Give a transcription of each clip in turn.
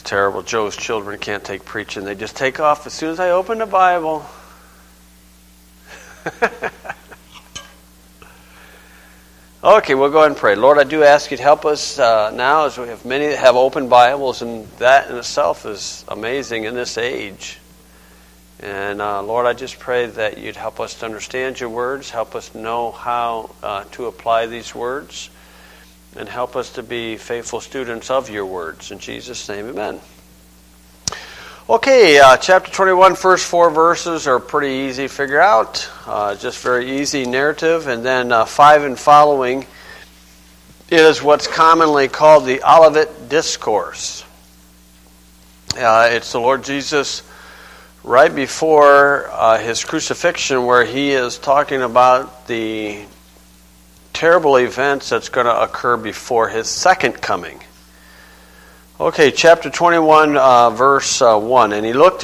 terrible. Joe's children can't take preaching. They just take off as soon as I open the Bible. Okay, we'll go ahead and pray. Lord, I do ask you to help us now, as we have many that have open Bibles, and that in itself is amazing in this age. And Lord, I just pray that you'd help us to understand your words, help us know how to apply these words, and help us to be faithful students of your words. In Jesus' name, amen. Okay, chapter 21, first 4 verses are pretty easy to figure out. Just very easy narrative. And then 5 and following is what's commonly called the Olivet Discourse. It's the Lord Jesus right before his crucifixion, where he is talking about the terrible events that's going to occur before his second coming. Okay, chapter 21, verse 1. And he looked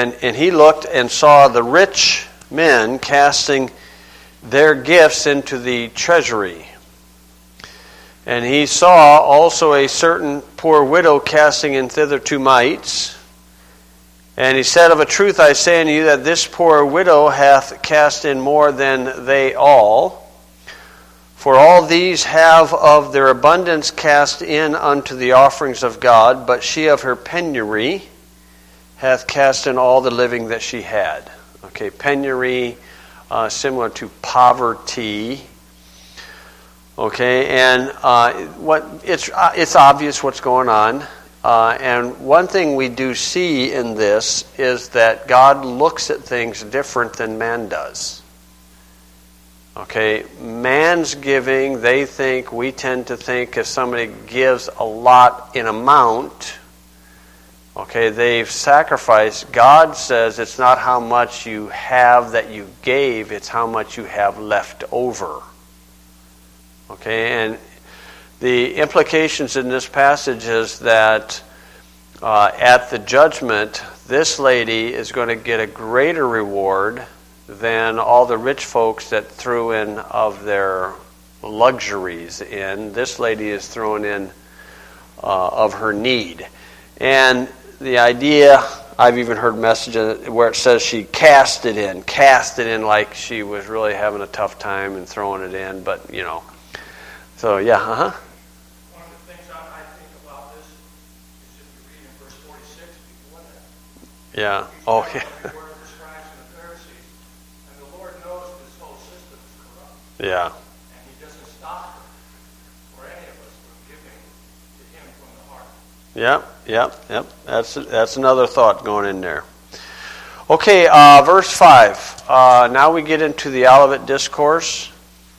and saw the rich men casting their gifts into the treasury. And he saw also a certain poor widow casting in thither 2 mites. And he said, Of a truth I say unto you that this poor widow hath cast in more than they all. For all these have of their abundance cast in unto the offerings of God, but she of her penury hath cast in all the living that she had. Okay, penury, similar to poverty. Okay, and it's obvious what's going on. And one thing we do see in this is that God looks at things different than man does. Okay, man's giving, we tend to think if somebody gives a lot in amount, okay, they've sacrificed. God says it's not how much you have that you gave, it's how much you have left over. Okay, and the implications in this passage is that at the judgment, this lady is going to get a greater reward than all the rich folks that threw in of their luxuries in. This lady is throwing in of her need. And the idea, I've even heard messages where it says she cast it in like she was really having a tough time and throwing it in, but So, yeah, One of the things I think about this is if you read in verse 46 before that. Yeah. Oh, yeah. Yeah. And he doesn't stop her or any of us from giving to him from the heart. Yep. That's another thought going in there. Okay, verse 5. Now we get into the Olivet Discourse.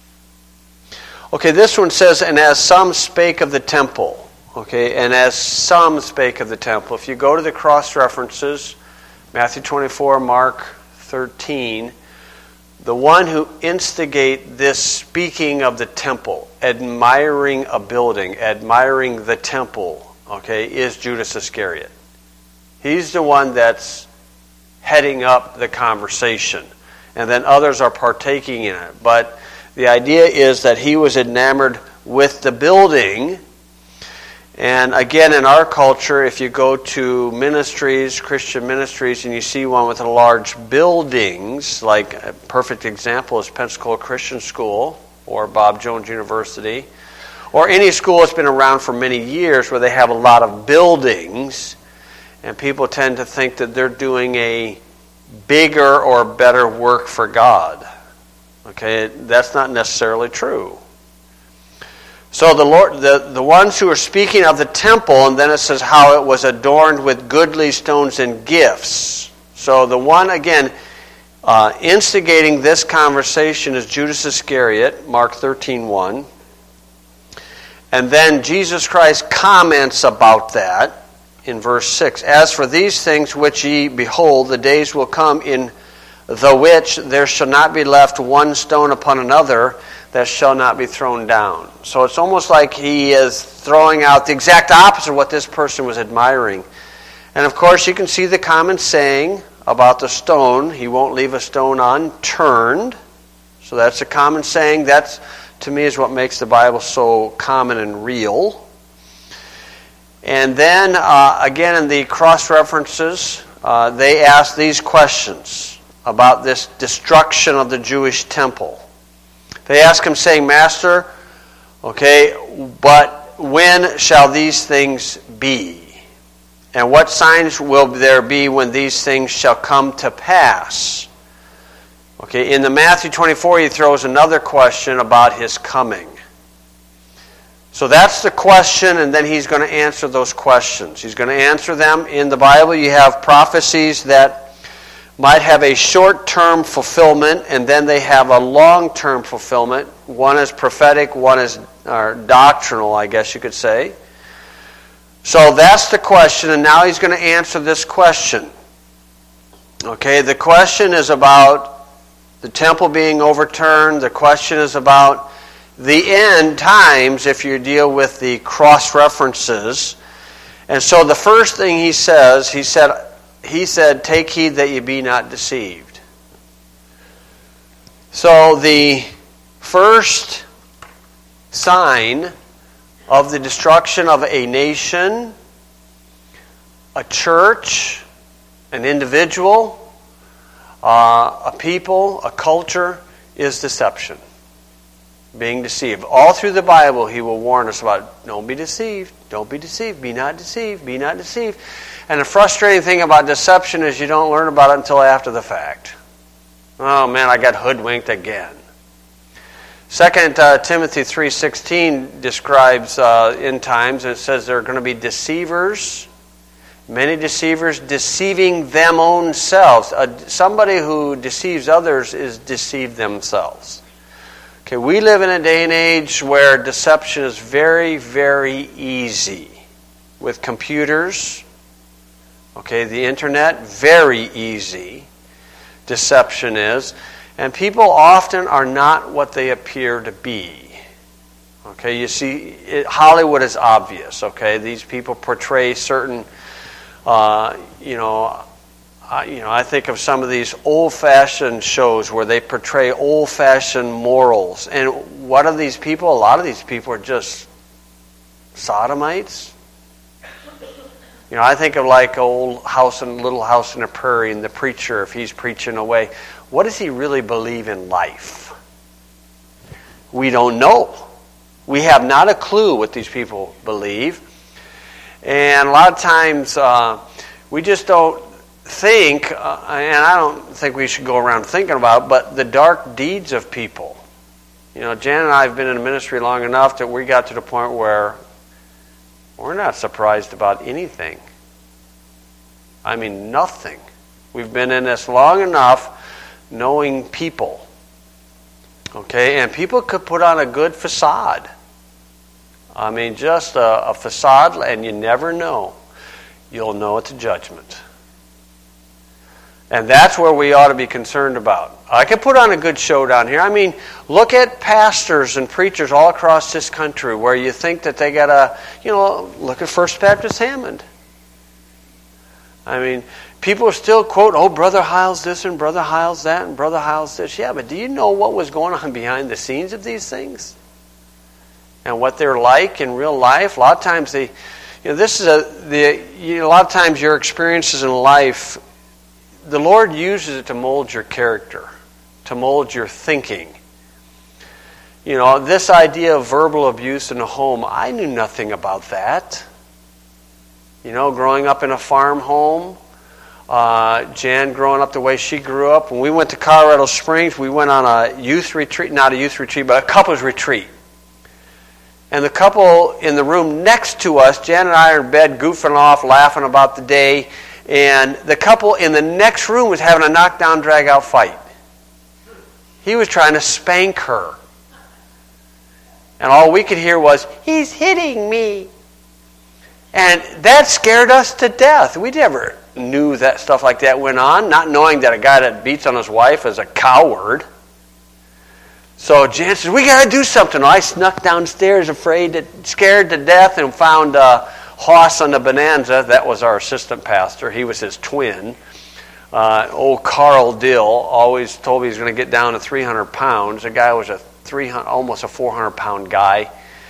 Okay, this one says, and as some spake of the temple. Okay, and as some spake of the temple. If you go to the cross references, Matthew 24, Mark 13, the one who instigate this speaking of the temple, admiring a building, admiring the temple, okay, is Judas Iscariot. He's the one that's heading up the conversation. And then others are partaking in it. But the idea is that he was enamored with the building. And again, in our culture, if you go to ministries, Christian ministries, and you see one with large buildings, like a perfect example is Pensacola Christian School or Bob Jones University, or any school that's been around for many years where they have a lot of buildings, and people tend to think that they're doing a bigger or better work for God. Okay, that's not necessarily true. So the ones who are speaking of the temple, and then it says how it was adorned with goodly stones and gifts. So the one, again, instigating this conversation is Judas Iscariot, Mark 13:1. And then Jesus Christ comments about that in verse 6. As for these things which ye behold, the days will come in the which there shall not be left one stone upon another that shall not be thrown down. So it's almost like he is throwing out the exact opposite of what this person was admiring. And of course you can see the common saying about the stone, he won't leave a stone unturned. So that's a common saying. That's, to me, is what makes the Bible so common and real. And then, again, in the cross-references, they ask these questions about this destruction of the Jewish temple. They ask him, saying, Master, okay, but when shall these things be? And what signs will there be when these things shall come to pass? Okay, in the Matthew 24, he throws another question about his coming. So that's the question, and then he's going to answer those questions. He's going to answer them. In the Bible, you have prophecies that might have a short-term fulfillment, and then they have a long-term fulfillment. One is prophetic, one is doctrinal, I guess you could say. So that's the question, and now he's going to answer this question. Okay, the question is about the temple being overturned. The question is about the end times, if you deal with the cross-references. And so the first thing he said, take heed that you be not deceived. So the first sign of the destruction of a nation, a church, an individual, a people, a culture, is deception. Being deceived. All through the Bible, he will warn us about, don't be deceived, don't be deceived, be not deceived, be not deceived. And the frustrating thing about deception is you don't learn about it until after the fact. Oh man, I got hoodwinked again. 2 Timothy 3:16 describes end times, and it says there are going to be deceivers, many deceivers deceiving them own selves. Somebody who deceives others is deceived themselves. Okay, we live in a day and age where deception is very, very easy. With computers, okay, the internet, very easy. Deception is. And people often are not what they appear to be. Okay, you see, Hollywood is obvious, okay? These people portray certain, I think of some of these old-fashioned shows where they portray old-fashioned morals. And what are these people? A lot of these people are just sodomites. I think of like Little House on the Prairie, and the preacher, if he's preaching away. What does he really believe in life? We don't know. We have not a clue what these people believe. And a lot of times we just don't think, and I don't think we should go around thinking about, but the dark deeds of people. Jan and I have been in the ministry long enough that we got to the point where we're not surprised about anything. I mean, nothing. We've been in this long enough knowing people. Okay, and people could put on a good facade. I mean, just a facade, and you never know. You'll know at the judgment. And that's where we ought to be concerned about. I could put on a good show down here. I mean, look at pastors and preachers all across this country where you think that they got to, look at First Baptist Hammond. I mean, people still quote, Brother Hyles this and Brother Hyles that and Brother Hyles this. Yeah, but do you know what was going on behind the scenes of these things? And what they're like in real life? A lot of times a lot of times your experiences in life, the Lord uses it to mold your character, to mold your thinking. This idea of verbal abuse in the home, I knew nothing about that. Growing up in a farm home, Jan growing up the way she grew up. When we went to Colorado Springs, we went on a youth retreat, not a youth retreat, but a couples retreat. And the couple in the room next to us, Jan and I are in bed goofing off, laughing about the day, and the couple in the next room was having a knockdown, drag-out fight. He was trying to spank her. And all we could hear was, "He's hitting me." And that scared us to death. We never knew that stuff like that went on, not knowing that a guy that beats on his wife is a coward. So Jan says, "We got to do something." I snuck downstairs, scared to death, and found Hoss on the Bonanza. That was our assistant pastor. He was his twin. Old Carl Dill always told me he was going to get down to 300 pounds. The guy was almost a 400-pound guy.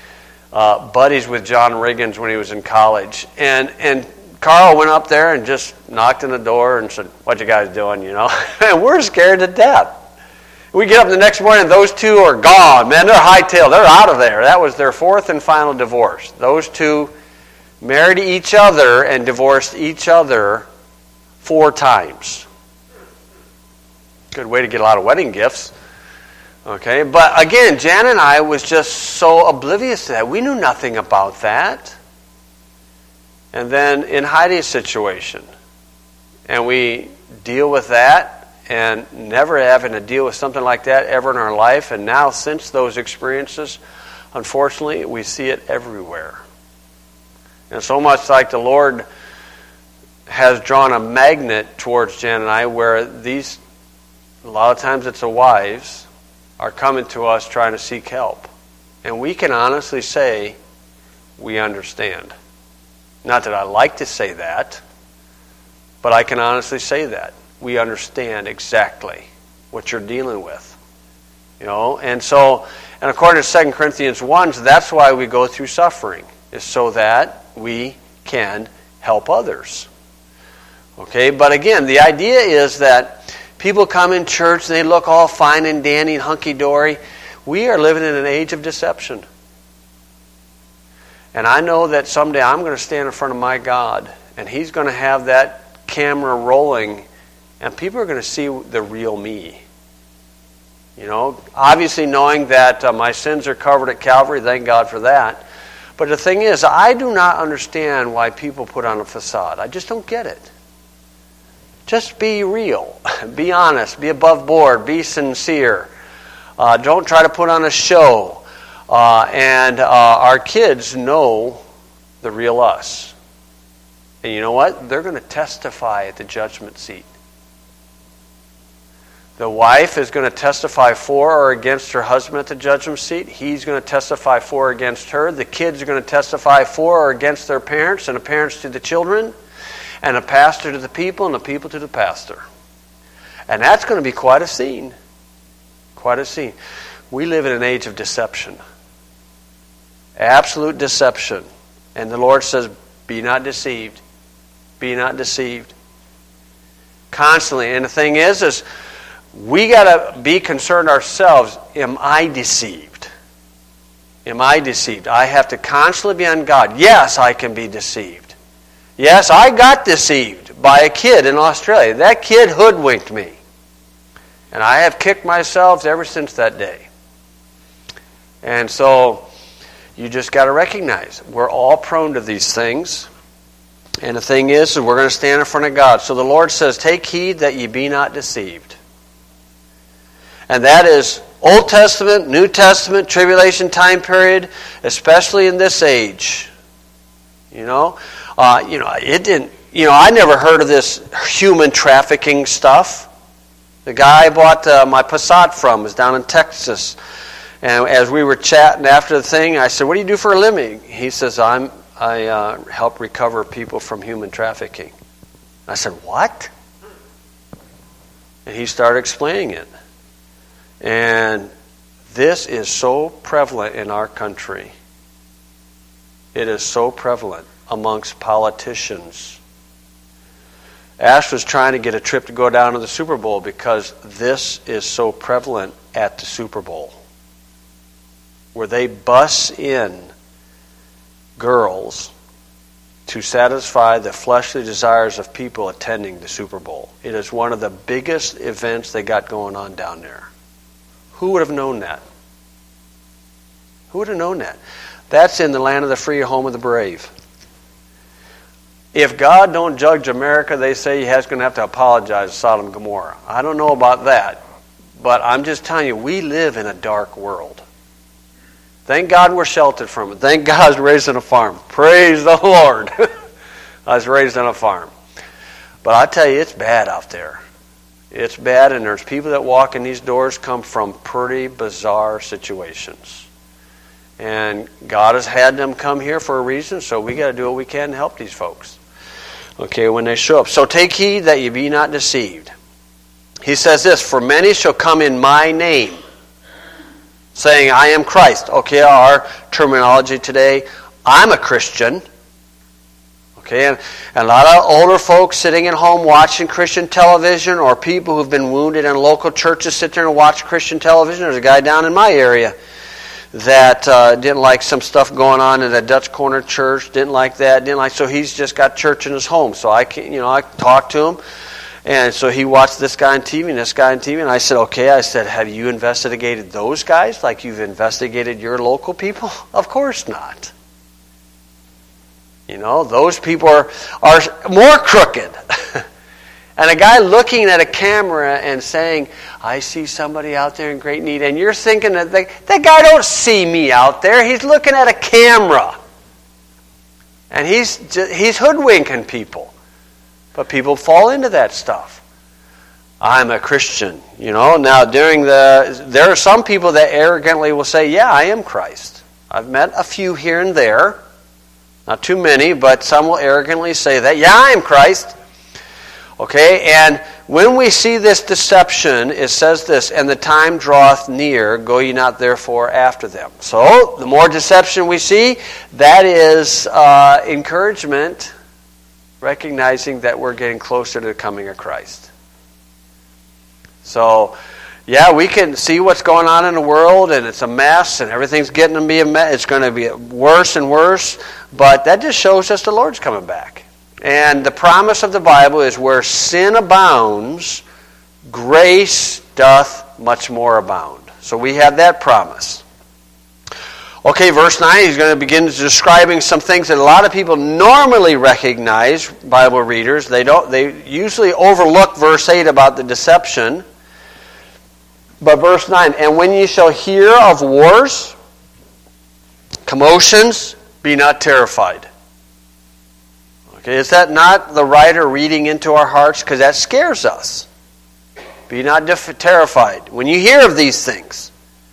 buddies with John Riggins when he was in college. And Carl went up there and just knocked on the door and said, "What you guys doing?" And we're scared to death. We get up the next morning and those two are gone. Man, they're hightailed. They're out of there. That was their fourth and final divorce. Those two married each other and divorced each other 4 times. Good way to get a lot of wedding gifts. Okay, but again, Jan and I was just so oblivious to that. We knew nothing about that. And then in Heidi's situation, and we deal with that, and never having to deal with something like that ever in our life. And now, since those experiences, unfortunately, we see it everywhere. And so much like the Lord has drawn a magnet towards Jan and I, where a lot of times it's the wives, are coming to us trying to seek help. And we can honestly say, we understand. Not that I like to say that, but I can honestly say that. We understand exactly what you're dealing with. And according to 2 Corinthians 1, that's why we go through suffering, is so that we can help others. Okay, but again, the idea is that people come in church and they look all fine and dandy and hunky-dory. We are living in an age of deception. And I know that someday I'm going to stand in front of my God, and He's going to have that camera rolling, and people are going to see the real me. Obviously knowing that my sins are covered at Calvary, thank God for that. But the thing is, I do not understand why people put on a facade. I just don't get it. Just be real. Be honest. Be above board. Be sincere. Don't try to put on a show. And our kids know the real us. And you know what? They're going to testify at the judgment seat. The wife is going to testify for or against her husband at the judgment seat. He's going to testify for or against her. The kids are going to testify for or against their parents, and the parents to the children, and the pastor to the people, and the people to the pastor. And that's going to be quite a scene. Quite a scene. We live in an age of deception. Absolute deception. And the Lord says, be not deceived. Be not deceived. Constantly. And the thing is we got to be concerned ourselves. Am I deceived? Am I deceived? I have to constantly be on God. Yes, I can be deceived. Yes, I got deceived by a kid in Australia. That kid hoodwinked me. And I have kicked myself ever since that day. And so you just got to recognize we're all prone to these things. And the thing is we're going to stand in front of God. So the Lord says, take heed that ye be not deceived. And that is Old Testament, New Testament, tribulation time period, especially in this age. It didn't. I never heard of this human trafficking stuff. The guy I bought my Passat from was down in Texas, and as we were chatting after the thing, I said, "What do you do for a living?" He says, "I help recover people from human trafficking." I said, "What?" And he started explaining it. And this is so prevalent in our country. It is so prevalent amongst politicians. Ash was trying to get a trip to go down to the Super Bowl because this is so prevalent at the Super Bowl, where they bus in girls to satisfy the fleshly desires of people attending the Super Bowl. It is one of the biggest events they got going on down there. Who would have known that? Who would have known that? That's in the land of the free, home of the brave. If God don't judge America, they say He's going to have to apologize to Sodom and Gomorrah. I don't know about that, but I'm just telling you, we live in a dark world. Thank God we're sheltered from it. Thank God I was raised on a farm. Praise the Lord. I was raised on a farm. But I tell you, it's bad out there. It's bad, and there's people that walk in these doors come from pretty bizarre situations. And God has had them come here for a reason, so we got to do what we can to help these folks. Okay, when they show up. So take heed that ye be not deceived. He says this, for many shall come in my name, saying, I am Christ. Okay, our terminology today, I'm a Christian. Okay, and a lot of older folks sitting at home watching Christian television, or people who've been wounded in local churches sit there and watch Christian television. There's a guy down in my area that didn't like some stuff going on in a Dutch Corner church, so he's just got church in his home. So I talked to him, and so he watched this guy on TV and this guy on TV, and I said, have you investigated those guys like you've investigated your local people? Of course not. Those people are more crooked. And a guy looking at a camera and saying, I see somebody out there in great need. And you're thinking that that guy don't see me out there. He's looking at a camera. And he's hoodwinking people. But people fall into that stuff. I'm a Christian. Now there are some people that arrogantly will say, yeah, I am Christ. I've met a few here and there. Not too many, but some will arrogantly say that. Yeah, I am Christ. Okay, and when we see this deception, it says this, and the time draweth near, go ye not therefore after them. So, the more deception we see, that is encouragement, recognizing that we're getting closer to the coming of Christ. So, yeah, we can see what's going on in the world, and it's a mess, and everything's getting to be a mess. It's going to be worse and worse, but that just shows us the Lord's coming back. And the promise of the Bible is where sin abounds, grace doth much more abound. So we have that promise. Okay, verse 9, he's going to begin describing some things that a lot of people normally recognize, Bible readers. They usually overlook verse 8 about the deception. But verse 9, and when ye shall hear of wars, commotions, be not terrified. Okay, is that not the writer reading into our hearts? Because that scares us. Be not terrified when you hear of these things.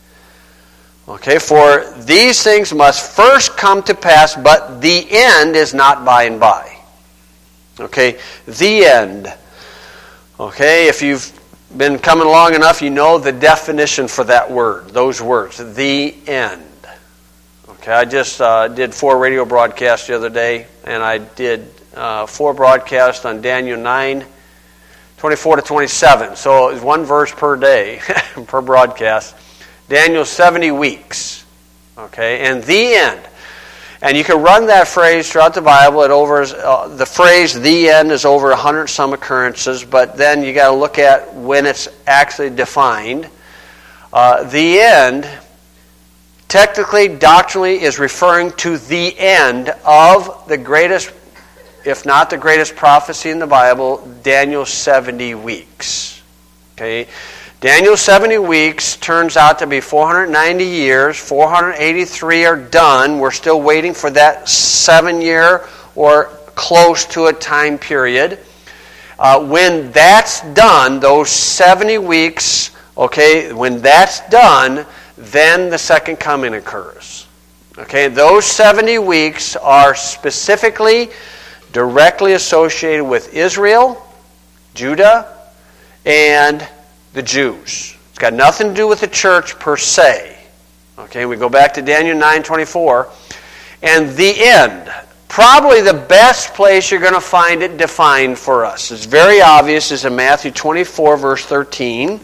Okay, for these things must first come to pass, but the end is not by and by. Okay, the end. Okay, if you've been coming long enough, you know the definition for that word, those words, the end. Okay, I just did 4 radio broadcasts the other day, and I did 4 broadcasts on Daniel 9, 24 to 27. So it's 1 verse per day, per broadcast. Daniel 70 weeks. Okay, and the end. And you can run that phrase throughout the Bible. The phrase "the end" is over 100 some occurrences, but then you got to look at when it's actually defined. The end, technically, doctrinally, is referring to the end of the greatest, if not the greatest prophecy in the Bible, Daniel's 70 weeks. Okay. Daniel's 70 weeks turns out to be 490 years. 483 are done. We're still waiting for that 7-year or close to a time period. When that's done, those 70 weeks, okay, when that's done, then the second coming occurs. Okay, those 70 weeks are specifically directly associated with Israel, Judah, and the Jews. It's got nothing to do with the church per se. Okay, we go back to Daniel 9:24. And the end. Probably the best place you're going to find it defined for us. It's very obvious. It's in Matthew 24, verse 13.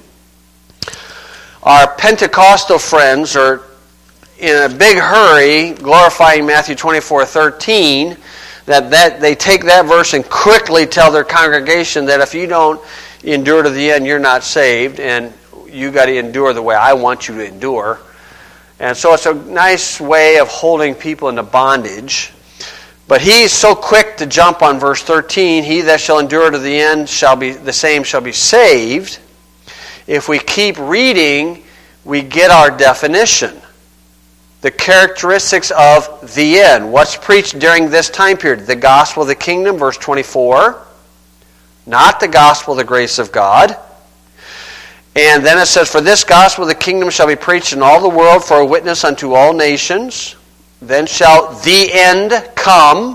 Our Pentecostal friends are in a big hurry glorifying Matthew 24:13. That they take that verse and quickly tell their congregation that if you don't endure to the end, you're not saved, and you got to endure the way I want you to endure. And so it's a nice way of holding people into bondage. But he's so quick to jump on verse 13, he that shall endure to the end shall be saved. If we keep reading, we get our definition. The characteristics of the end. What's preached during this time period? The gospel of the kingdom, verse 24. Not the gospel of the grace of God. And then it says, for this gospel of the kingdom shall be preached in all the world for a witness unto all nations. Then shall the end come.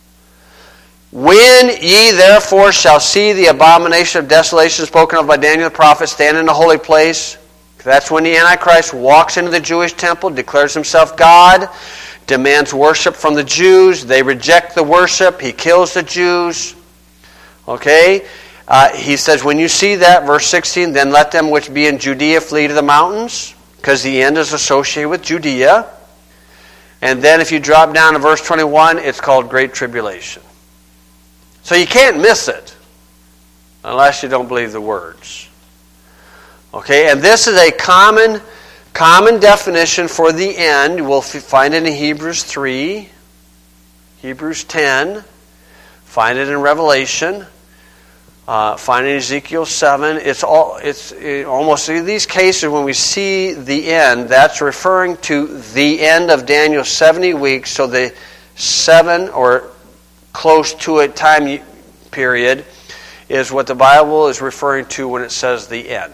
When ye therefore shall see the abomination of desolation spoken of by Daniel the prophet stand in the holy place. That's when the Antichrist walks into the Jewish temple, declares himself God, demands worship from the Jews. They reject the worship. He kills the Jews. Okay? He says, when you see that, verse 16, then let them which be in Judea flee to the mountains, because the end is associated with Judea. And then if you drop down to verse 21, it's called Great Tribulation. So you can't miss it unless you don't believe the words. Okay, and this is a common definition for the end. We'll find it in Hebrews 3, Hebrews 10, find it in Revelation, find it in Ezekiel 7. It's almost in these cases when we see the end, that's referring to the end of Daniel's 70 weeks. So the 7 or close to a time period is what the Bible is referring to when it says the end.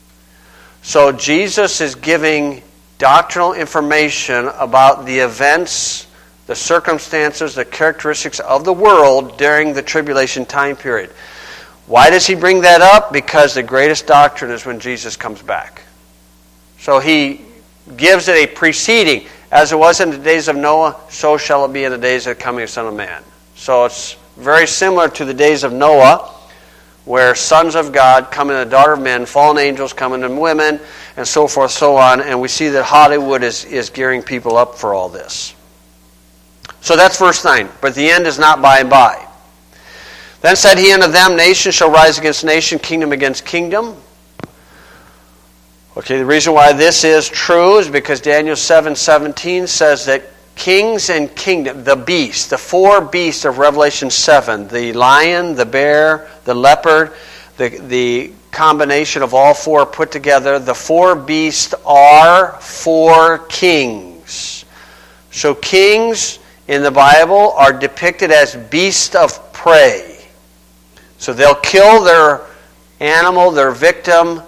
So Jesus is giving doctrinal information about the events, the circumstances, the characteristics of the world during the tribulation time period. Why does he bring that up? Because the greatest doctrine is when Jesus comes back. So he gives it a preceding. As it was in the days of Noah, so shall it be in the days of the coming of the Son of Man. So it's very similar to the days of Noah, where sons of God come into the daughter of men, fallen angels come into women, and so forth, so on. And we see that Hollywood is gearing people up for all this. So that's verse 9. But the end is not by and by. Then said he unto them, nation shall rise against nation, kingdom against kingdom. Okay, the reason why this is true is because Daniel 7:17 says that kings and kingdom, the beast, the four beasts of Revelation 7, the lion, the bear, the leopard, the combination of all four put together, the four beasts are four kings. So kings in the Bible are depicted as beasts of prey. So they'll kill their animal, their victim,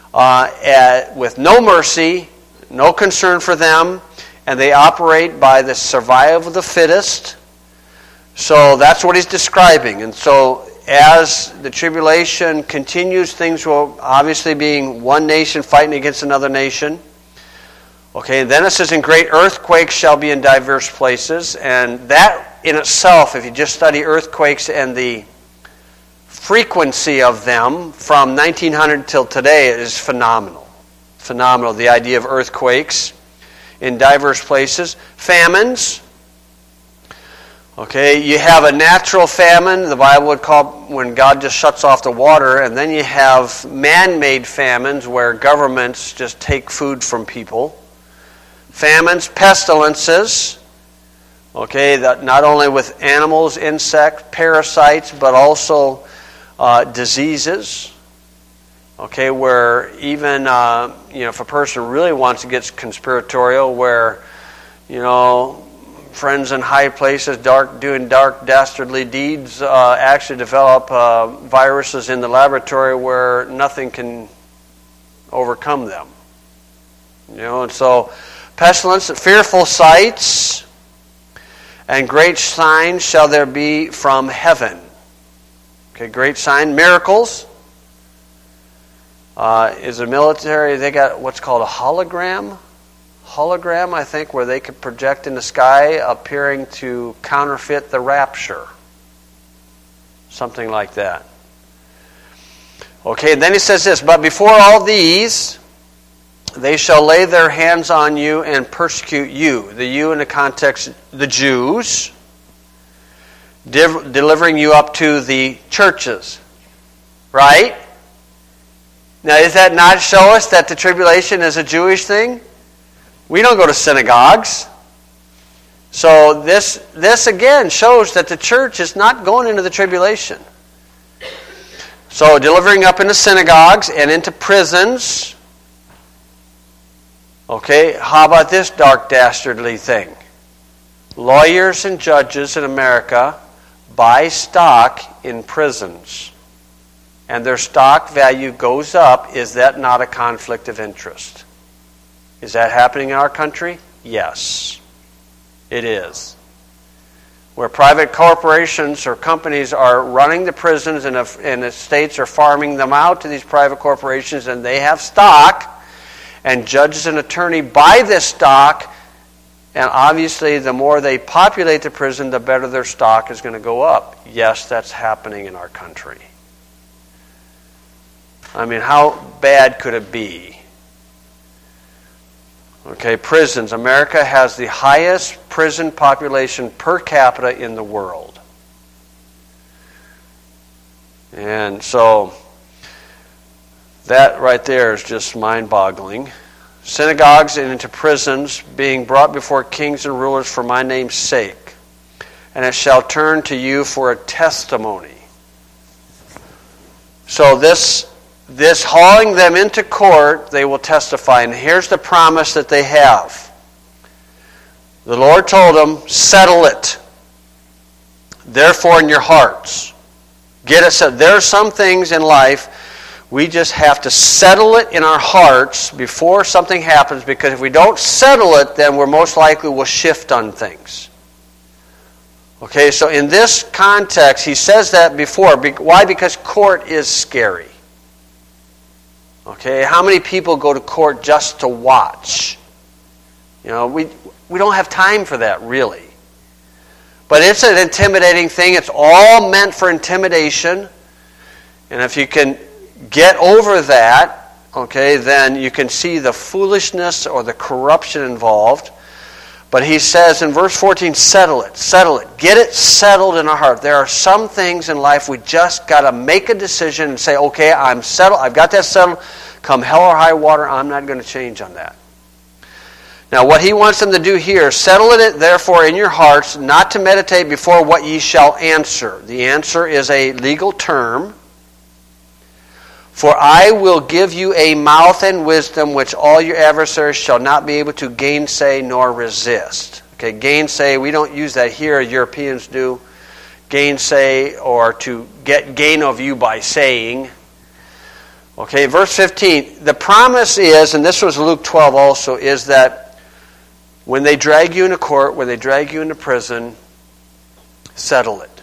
with no mercy, no concern for them, and they operate by the survival of the fittest. So that's what he's describing. And so as the tribulation continues, things will obviously being one nation fighting against another nation. Okay, and then it says, and great earthquakes shall be in diverse places. And that in itself, if you just study earthquakes and the frequency of them from 1900 till today, is phenomenal. Phenomenal, the idea of earthquakes in diverse places. Famines. Okay, you have a natural famine, the Bible would call when God just shuts off the water, and then you have man-made famines where governments just take food from people. Famines, pestilences. Okay, that not only with animals, insects, parasites, but also diseases. Okay, where even if a person really wants to get conspiratorial, where friends in high places doing dark dastardly deeds actually develop viruses in the laboratory where nothing can overcome them. And so pestilence, fearful sights, and great signs shall there be from heaven. Okay, great sign. Miracles. Is the military, they got what's called a hologram, I think, where they could project in the sky appearing to counterfeit the rapture. Something like that. Okay, then he says this, but before all these, they shall lay their hands on you and persecute you. The you in the context, the Jews, delivering you up to the churches. Right? Now, does that not show us that the tribulation is a Jewish thing? We don't go to synagogues. So this again shows that the church is not going into the tribulation. So delivering up into synagogues and into prisons. Okay, how about this dark dastardly thing? Lawyers and judges in America buy stock in prisons, and their stock value goes up. Is that not a conflict of interest? Is that happening in our country? Yes, it is. Where private corporations or companies are running the prisons and the states are farming them out to these private corporations, and they have stock, and judges and attorney buy this stock, and obviously the more they populate the prison, the better their stock is going to go up. Yes, that's happening in our country. I mean, how bad could it be? Okay, prisons. America has the highest prison population per capita in the world. And so that right there is just mind-boggling. Synagogues and into prisons, being brought before kings and rulers for my name's sake. And it shall turn to you for a testimony. So this hauling them into court, they will testify. And here's the promise that they have. The Lord told them, settle it. Therefore in your hearts. Get it settled. There are some things in life we just have to settle it in our hearts before something happens, because if we don't settle it, then we're most likely will shift on things. Okay, so in this context, he says that before. Why? Because court is scary. Okay, how many people go to court just to watch? You know, we don't have time for that, really. But it's an intimidating thing. It's all meant for intimidation. And if you can get over that, okay, then you can see the foolishness or the corruption involved. But he says in verse 14, settle it, get it settled in our heart. There are some things in life we just got to make a decision and say, okay, I'm settled, I've got that settled. Come hell or high water, I'm not going to change on that. Now what he wants them to do here, settle it therefore in your hearts, not to meditate before what ye shall answer. The answer is a legal term. For I will give you a mouth and wisdom which all your adversaries shall not be able to gainsay nor resist. Okay, gainsay, we don't use that here, Europeans do. Gainsay, or to get gain of you by saying. Okay, verse 15. The promise is, and this was Luke 12 also, is that when they drag you into court, when they drag you into prison, settle it.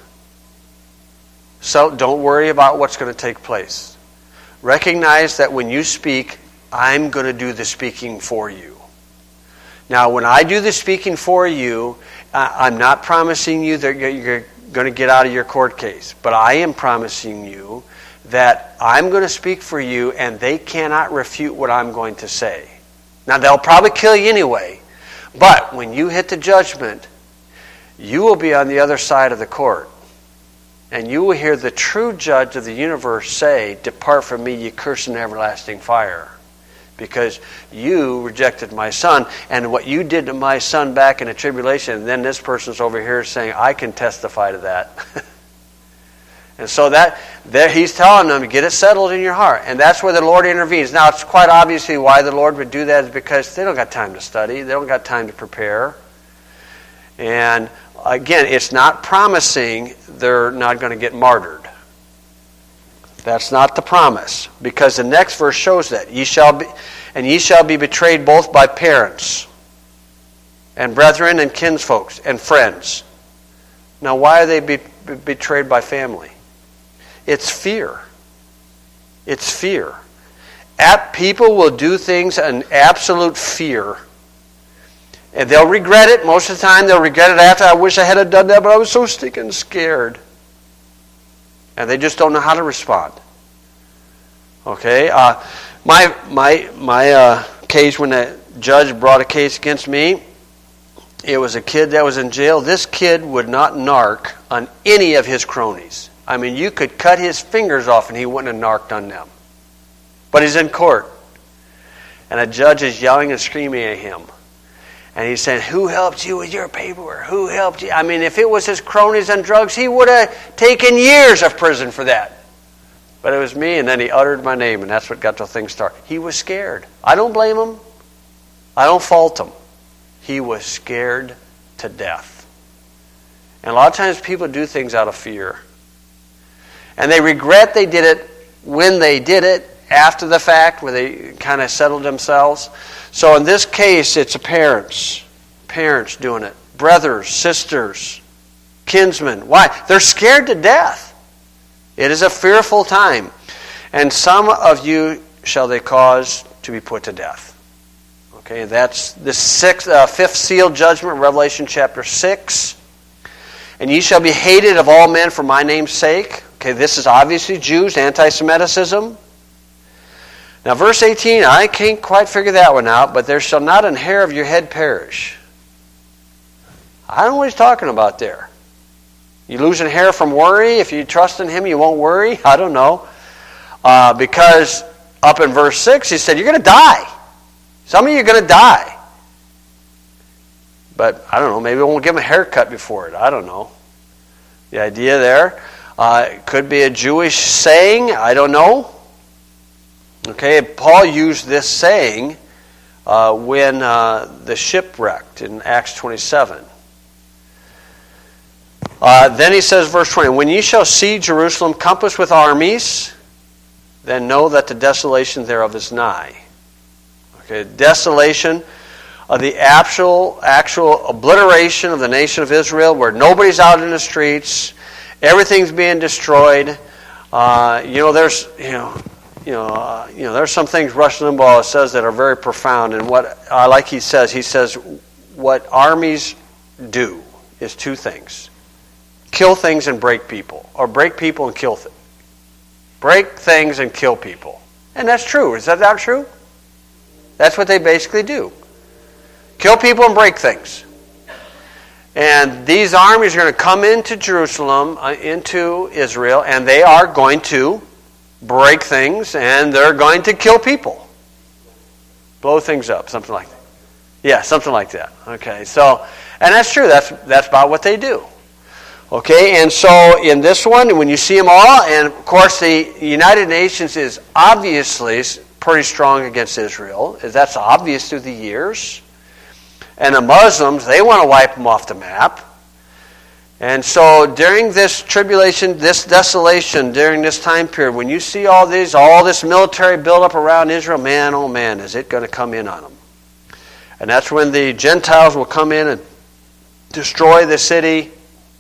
So don't worry about what's going to take place. Recognize that when you speak, I'm going to do the speaking for you. Now, when I do the speaking for you, I'm not promising you that you're going to get out of your court case. But I am promising you that I'm going to speak for you and they cannot refute what I'm going to say. Now, they'll probably kill you anyway. But when you hit the judgment, you will be on the other side of the court. And you will hear the true judge of the universe say, depart from me, ye cursed and everlasting fire. Because you rejected my son. And what you did to my son back in the tribulation, and then this person's over here saying, I can testify to that. And so that he's telling them to get it settled in your heart. And that's where the Lord intervenes. Now, it's quite obviously why the Lord would do that is because they don't got time to study. They don't got time to prepare. And again, it's not promising they're not going to get martyred. That's not the promise. Because the next verse shows that. Ye shall be betrayed both by parents and brethren and kinsfolks and friends. Now, why are they betrayed by family? It's fear. It's fear. People will do things in absolute fear. And they'll regret it. Most of the time, they'll regret it after. I wish I had done that, but I was so stinking scared. And they just don't know how to respond. Okay? My case, when the judge brought a case against me, it was a kid that was in jail. This kid would not narc on any of his cronies. I mean, you could cut his fingers off and he wouldn't have narked on them. But he's in court. And a judge is yelling and screaming at him. And he's saying, who helped you with your paperwork? Who helped you? I mean, if it was his cronies on drugs, he would have taken years of prison for that. But it was me, and then he uttered my name, and that's what got the thing started. He was scared. I don't blame him. I don't fault him. He was scared to death. And a lot of times people do things out of fear. And they regret they did it when they did it, after the fact, where they kind of settled themselves. So in this case, it's parents doing it. Brothers, sisters, kinsmen. Why? They're scared to death. It is a fearful time. And some of you shall they cause to be put to death. Okay, that's the fifth seal judgment, Revelation chapter 6. And ye shall be hated of all men for my name's sake. Okay, this is obviously Jews, anti-Semitism. Now verse 18, I can't quite figure that one out, but there shall not an hair of your head perish. I don't know what he's talking about there. You losing hair from worry? If you trust in Him, you won't worry? I don't know. Because up in verse 6, he said, you're going to die. Some of you are going to die. But I don't know, maybe we'll give them a haircut before it. I don't know. The idea there. It could be a Jewish saying. I don't know. Okay, Paul used this saying when the ship wrecked in Acts 27. Then he says, verse 20, when ye shall see Jerusalem compassed with armies, then know that the desolation thereof is nigh. Okay, desolation of the actual obliteration of the nation of Israel, where nobody's out in the streets, everything's being destroyed. There's some things Rush Limbaugh says that are very profound, and what I like he says what armies do is two things: kill things and break people, or break people and kill things. Break things and kill people, and that's true. Is that not true? That's what they basically do. Kill people and break things. And these armies are going to come into Jerusalem, into Israel, and they are going to break things, and they're going to kill people. Blow things up, something like that. Yeah, something like that. Okay, so, and that's true. That's about what they do. Okay, and so in this one, when you see them all, and of course the United Nations is obviously pretty strong against Israel. That's obvious through the years. And the Muslims, they want to wipe them off the map. And so during this tribulation, this desolation, during this time period, when you see all this military buildup around Israel, man, oh man, is it going to come in on them. And that's when the Gentiles will come in and destroy the city,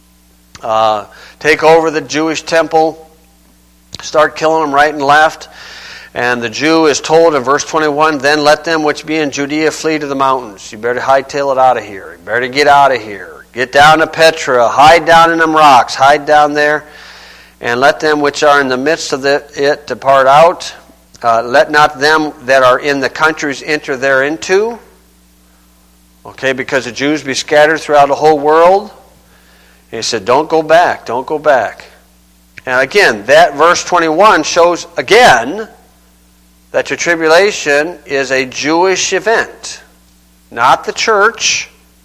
take over the Jewish temple, start killing them right and left. And the Jew is told in verse 21, then let them which be in Judea flee to the mountains. You better hightail it out of here. You better get out of here. Get down to Petra. Hide down in them rocks. Hide down there. And let them which are in the midst of it depart out. Let not them that are in the countries enter thereinto. Okay, because the Jews be scattered throughout the whole world. And he said, don't go back. Don't go back. And again, that verse 21 shows again that the tribulation is a Jewish event, not the church.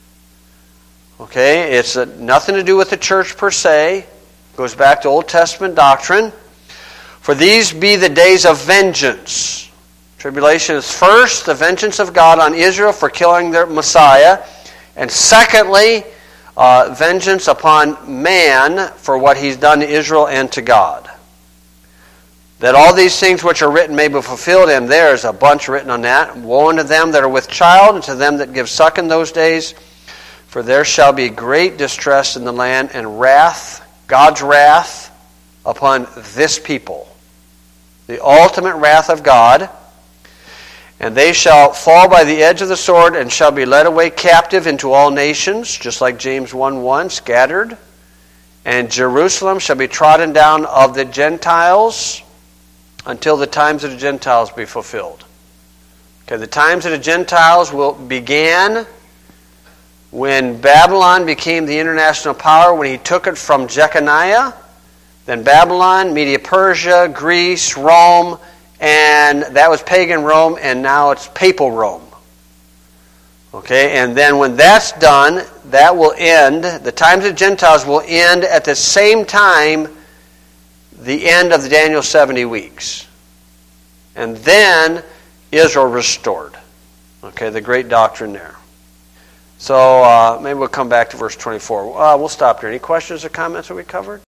Okay, it's nothing to do with the church per se. It goes back to Old Testament doctrine. For these be the days of vengeance. Tribulation is first, the vengeance of God on Israel for killing their Messiah. And secondly, vengeance upon man for what he's done to Israel and to God. That all these things which are written may be fulfilled, and there's a bunch written on that. Woe unto them that are with child, and to them that give suck in those days. For there shall be great distress in the land, and wrath, God's wrath, upon this people. The ultimate wrath of God. And they shall fall by the edge of the sword, and shall be led away captive into all nations, just like James 1:1, scattered. And Jerusalem shall be trodden down of the Gentiles, until the times of the Gentiles be fulfilled. Okay, the times of the Gentiles began when Babylon became the international power, when he took it from Jeconiah, then Babylon, Media-Persia, Greece, Rome, and that was pagan Rome, and now it's papal Rome. Okay, and then when that's done, that will end, the times of the Gentiles will end at the same time the end of the Daniel 70 weeks. And then Israel restored. Okay, the great doctrine there. So maybe we'll come back to verse 24. We'll stop here. Any questions or comments that we covered?